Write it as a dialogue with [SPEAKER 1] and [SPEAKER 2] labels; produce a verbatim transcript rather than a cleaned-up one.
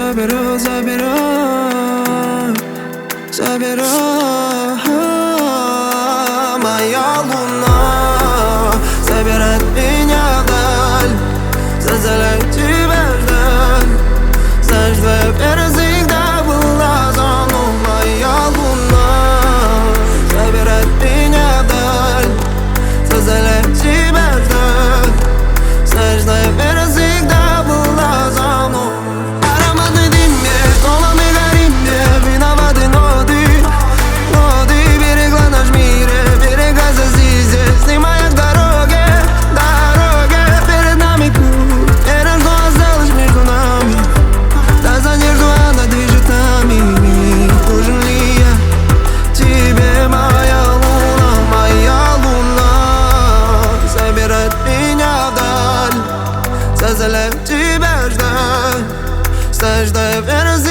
[SPEAKER 1] заберу, заберу, заберу. Моя луна забирает меня вдаль, заставляет тебя ждать. Знаешь, твоя вера всегда была за мной. Моя луна забирает меня вдаль, заставляет тебя ждать. Знаешь, твоя вера всегда была за мной. Ароматный дым, снова мы горим, виноваты ноты, ноты берегла наш мир, берега здесь, снимая к дороге, дороге. Перед нами путь, вера, что осталось между нами. Та надежду, она движет нами. Нужен ли я тебе, моя луна, моя луна забирает меня вдаль, заставляет тебя ждать. Знаешь, что я вера